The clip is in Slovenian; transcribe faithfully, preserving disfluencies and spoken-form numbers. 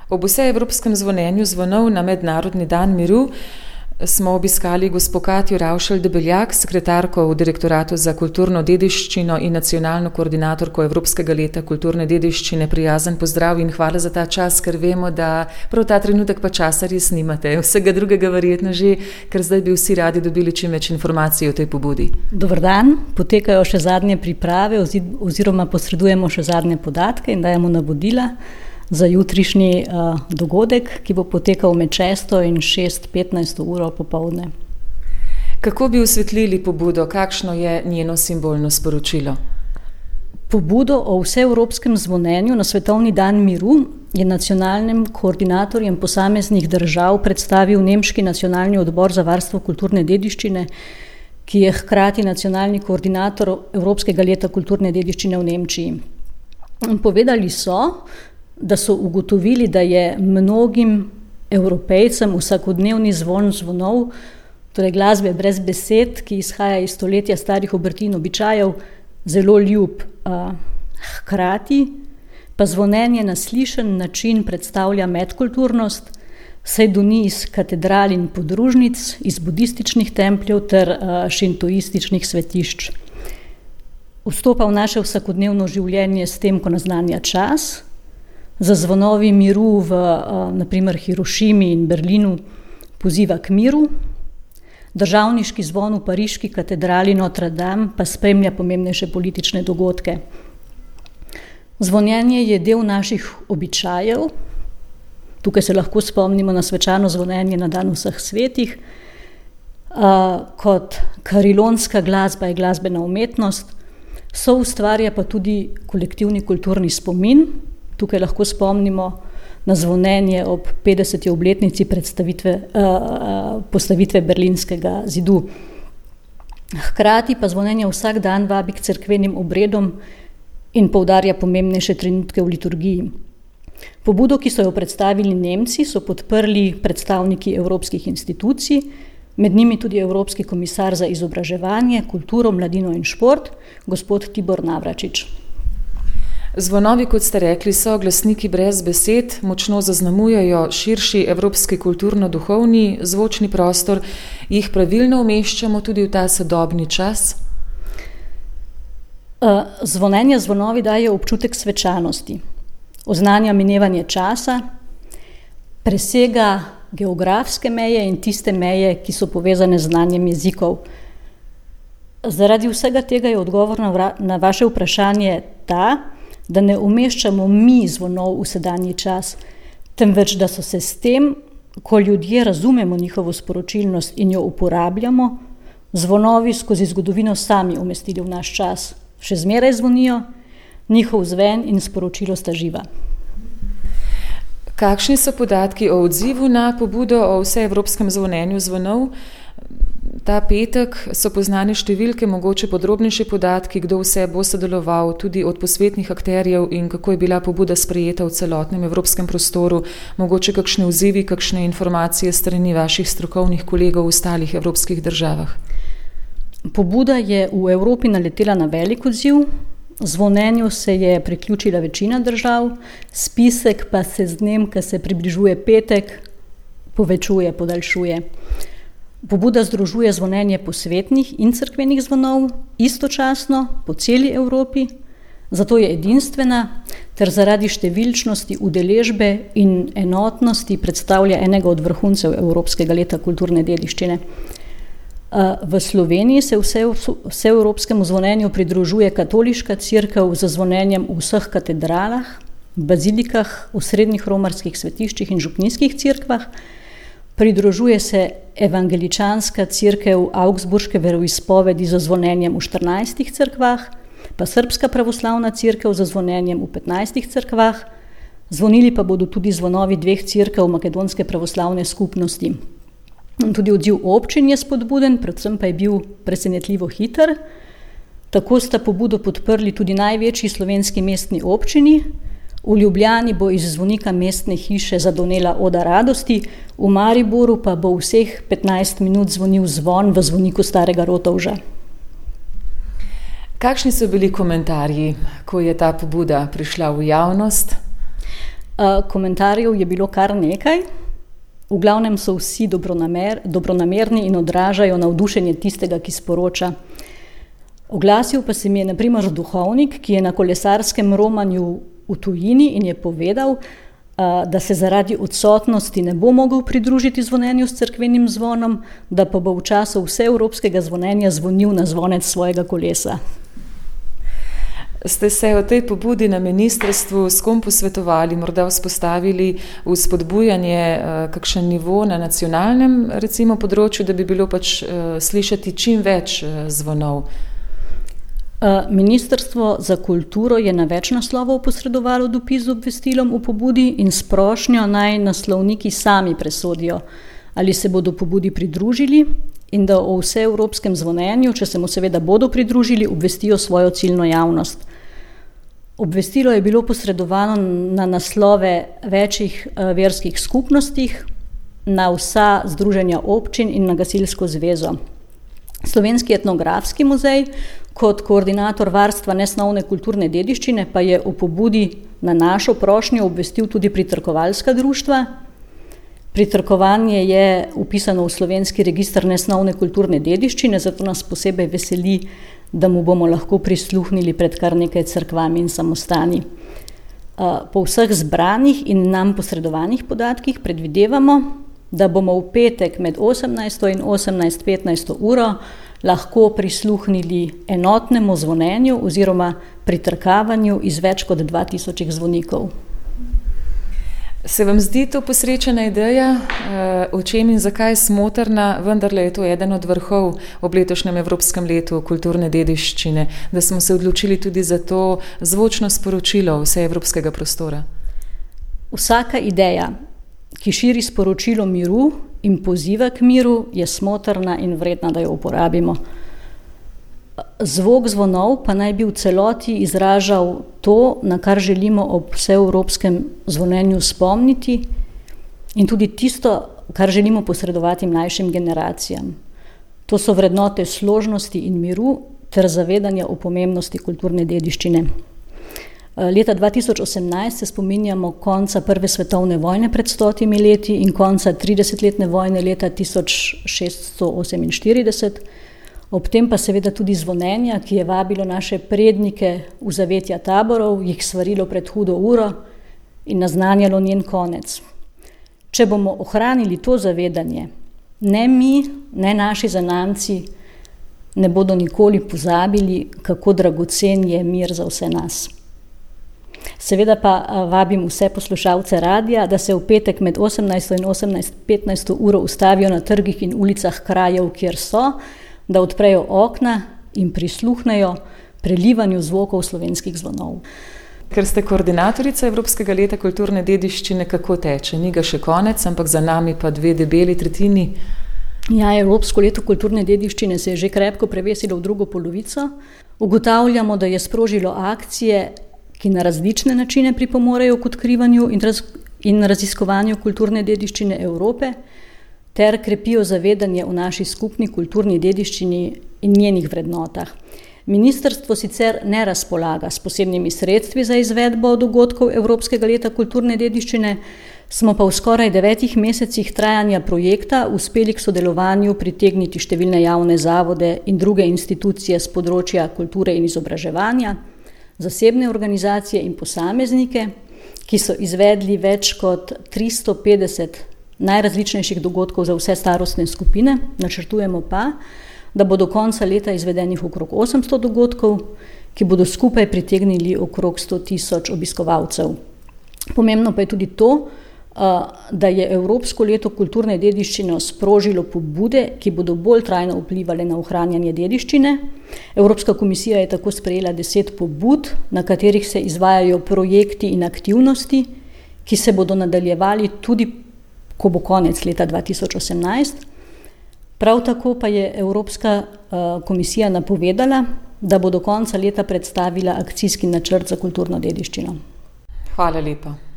Ob vseevropskem zvonjenju zvonov na Mednarodni dan miru smo obiskali gospo Katjo Ravšelj Debeljak, sekretarko v Direktoratu za kulturno dediščino in nacionalno koordinatorko Evropskega leta kulturne dediščine. Prijazen pozdrav in hvala za ta čas, ker vemo, da prav ta trenutek pa časa res nimate. Vsega drugega verjetno že, ker zdaj bi vsi radi dobili čim več informacij o tej pobudi. Dober dan, potekajo še zadnje priprave oziroma posredujemo še zadnje podatke in dajemo navodila za jutrišnji uh, dogodek, ki bo potekal med šesto in šest petnajsto uro popoldne. Kako bi osvetlili pobudo? Kakšno je njeno simbolno sporočilo? Pobudo o vseevropskem zvonjenju na Svetovni dan miru je nacionalnim koordinatorjem posameznih držav predstavil Nemški nacionalni odbor za varstvo kulturne dediščine, ki je hkrati nacionalni koordinator Evropskega leta kulturne dediščine v Nemčiji. Povedali so, da so ugotovili, da je mnogim Evropejcem vsakodnevni zvon zvonov, torej glasbe brez besed, ki izhaja iz stoletja starih obrti in običajev, zelo ljub. Hkrati pa zvonjenje na slišen način predstavlja medkulturnost, saj doni iz katedral in podružnic, iz budističnih templjev ter šintoističnih svetišč. Vstopa v naše vsakodnevno življenje s tem, ko naznanja čas. Za zvonovi miru v na primer Hirošimi in Berlinu poziva k miru. Državniški zvon v pariški katedrali Notre Dame pa spremlja pomembnejše politične dogodke. Zvonjenje je del naših običajev. Tukaj se lahko spomnimo na svečano zvonjenje na dan vseh svetih. Kot karilonska glasba je glasbena umetnost, soustvarja pa tudi kolektivni kulturni spomin. Tukaj lahko spomnimo na zvonjenje ob petdeseti obletnici predstavitve, uh, postavitve Berlinskega zidu. Hkrati pa zvonjenje vsak dan vabi k cerkvenim obredom in poudarja pomembnejše trenutke v liturgiji. Pobudo, ki so jo predstavili Nemci, so podprli predstavniki evropskih institucij, med njimi tudi Evropski komisar za izobraževanje, kulturo, mladino in šport, gospod Tibor Navračič. Zvonovi, kot ste rekli, so glasniki brez besed, močno zaznamujejo širši evropski kulturno-duhovni zvočni prostor. Jih pravilno umeščamo tudi v ta sodobni čas? Zvonjenje zvonovi daje občutek svečanosti, oznanja minevanje časa, presega geografske meje in tiste meje, ki so povezane z znanjem jezikov. Zaradi vsega tega je odgovor na vaše vprašanje ta, da ne umeščamo mi zvonov v sedanji čas, temveč da so se s tem, ko ljudje razumemo njihovo sporočilnost in jo uporabljamo, zvonovi skozi zgodovino sami umestili v naš čas. Še zmeraj zvonijo, njihov zven in sporočilo sta živa. Kakšni so podatki o odzivu na pobudo o vseevropskem zvonjenju zvonov? Ta petek so poznane številke, mogoče podrobnejši podatki, kdo vse bo sodeloval, tudi od posvetnih akterjev in kako je bila pobuda sprejeta v celotnem evropskem prostoru, mogoče kakšne odzivi, kakšne informacije strani vaših strokovnih kolegov v ostalih evropskih državah. Pobuda je v Evropi naletela na velik odziv, zvonjenju se je priključila večina držav, spisek pa se z dnem, ko se približuje petek, povečuje, podaljšuje. Pobuda združuje zvonjenje posvetnih in cerkvenih zvonov istočasno po celi Evropi, zato je edinstvena ter zaradi številčnosti udeležbe in enotnosti predstavlja enega od vrhuncev Evropskega leta kulturne dediščine. V Sloveniji se vseevropskemu zvonjenju pridružuje katoliška cerkev z zvonjenjem v vseh katedralah, bazilikah, v srednjih romarskih svetiščih in župnijskih cerkvah. Pridružuje se evangeličanska cerkev Augsburške veroizpovedi z zvonjenjem v štirinajstih cerkvah, pa Srbska pravoslavna cerkev z zvonjenjem v petnajstih cerkvah. Zvonili pa bodo tudi zvonovi dveh cerkev makedonske pravoslavne skupnosti. Tudi odziv občin je spodbuden, predvsem pa je bil presenetljivo hiter. Tako sta pobudo podprli tudi največji slovenski mestni občini. V Ljubljani bo iz zvonika mestne hiše zadonela Oda radosti, v Mariboru pa bo vseh petnajst minut zvonil zvon v zvoniku Starega Rotovža. Kakšni so bili komentarji, ko je ta pobuda prišla v javnost? Komentarjev je bilo kar nekaj. V glavnem so vsi dobronamer, dobronamerni in odražajo navdušenje tistega, ki sporoča. Oglasil pa se mi je na primer duhovnik, ki je na kolesarskem romanju v tujini in je povedal, da se zaradi odsotnosti ne bo mogel pridružiti zvonjenju s cerkvenim zvonom, da pa bo v času vseevropskega zvonjenja zvonil na zvonec svojega kolesa. Ste se o tej pobudi na ministrstvu s kom posvetovali, morda vzpostavili vzpodbujanje kakšen nivo na nacionalnem recimo področju, da bi bilo pač slišati čim več zvonov? Ministrstvo za kulturo je na več naslovov posredovalo dopis z obvestilom o pobudi in s prošnjo naj naslovniki sami presodijo, ali se bodo pobudi pridružili in da o vseevropskem zvonjenju, če se mu seveda bodo pridružili, obvestijo svojo ciljno javnost. Obvestilo je bilo posredovano na naslove večjih verskih skupnostih, na vsa združenja občin in na Gasilsko zvezo. Slovenski etnografski muzej kot koordinator varstva nesnovne kulturne dediščine pa je o pobudi na našo prošnjo obvestil tudi pritrkovalska društva. Pritrkovanje je vpisano v slovenski register nesnovne kulturne dediščine, zato nas posebej veseli, da mu bomo lahko prisluhnili pred kar nekaj cerkvami in samostani. Po vseh zbranih in nam posredovanih podatkih predvidevamo, da bomo v petek med osemnajsto in osemnajst petnajsto uro lahko prisluhnili enotnemu zvonjenju oziroma pritrkavanju iz več kot dva tisočih zvonikov. Se vam zdi to posrečena ideja, o čem in zakaj smotrna, vendarle je to eden od vrhov ob letošnjem Evropskem letu kulturne dediščine, da smo se odločili tudi za to zvočno sporočilo vseevropskega prostora? Vsaka ideja, ki širi sporočilo miru in poziva k miru, je smotrna in vredna, da jo uporabimo. Zvok zvonov pa naj bi v celoti izražal to, na kar želimo ob vseevropskem zvonjenju spomniti in tudi tisto, kar želimo posredovati mlajšim generacijam. To so vrednote složnosti in miru ter zavedanja o pomembnosti kulturne dediščine. Leta dva tisoč osemnajst se spominjamo konca prve svetovne vojne pred stotimi leti in konca tridesetletne vojne leta tisoč šeststo oseminštirideset. Ob tem pa seveda tudi zvonjenja, ki je vabilo naše prednike v zavetja taborov, jih svarilo pred hudo uro in naznanjalo njen konec. Če bomo ohranili to zavedanje, ne mi, ne naši zanamci ne bodo nikoli pozabili, kako dragocen je mir za vse nas. Seveda pa vabim vse poslušalce radia, da se v petek med osemnajsto in osemnajst petnajsto uro ustavijo na trgih in ulicah krajev, kjer so, da odprejo okna in prisluhnejo prelivanju zvokov slovenskih zvonov. Ker ste koordinatorica Evropskega leta kulturne dediščine, kako teče? Ni ga še konec, ampak za nami pa dve debeli tretjini. Ja, Evropsko leto kulturne dediščine se je že krepko prevesilo v drugo polovico. Ugotavljamo, da je sprožilo akcije, ki na različne načine pripomorejo k odkrivanju in, raz, in raziskovanju kulturne dediščine Evrope, ter krepijo zavedanje o naši skupni kulturni dediščini in njenih vrednotah. Ministrstvo sicer ne razpolaga s posebnimi sredstvi za izvedbo dogodkov Evropskega leta kulturne dediščine, smo pa v skoraj devetih mesecih trajanja projekta uspeli k sodelovanju pritegniti številne javne zavode in druge institucije z področja kulture in izobraževanja, zasebne organizacije in posameznike, ki so izvedli več kot tristo petdeset najrazličnejših dogodkov za vse starostne skupine. Načrtujemo pa, da bo do konca leta izvedenih okrog osemsto dogodkov, ki bodo skupaj pritegnili okrog sto tisoč obiskovalcev. Pomembno pa je tudi to, da je Evropsko leto kulturne dediščine sprožilo pobude, ki bodo bolj trajno vplivali na ohranjanje dediščine. Evropska komisija je tako sprejela deset pobud, na katerih se izvajajo projekti in aktivnosti, ki se bodo nadaljevali tudi, ko bo konec leta dva tisoč osemnajst. Prav tako pa je Evropska komisija napovedala, da bo do konca leta predstavila akcijski načrt za kulturno dediščino. Hvala lepa.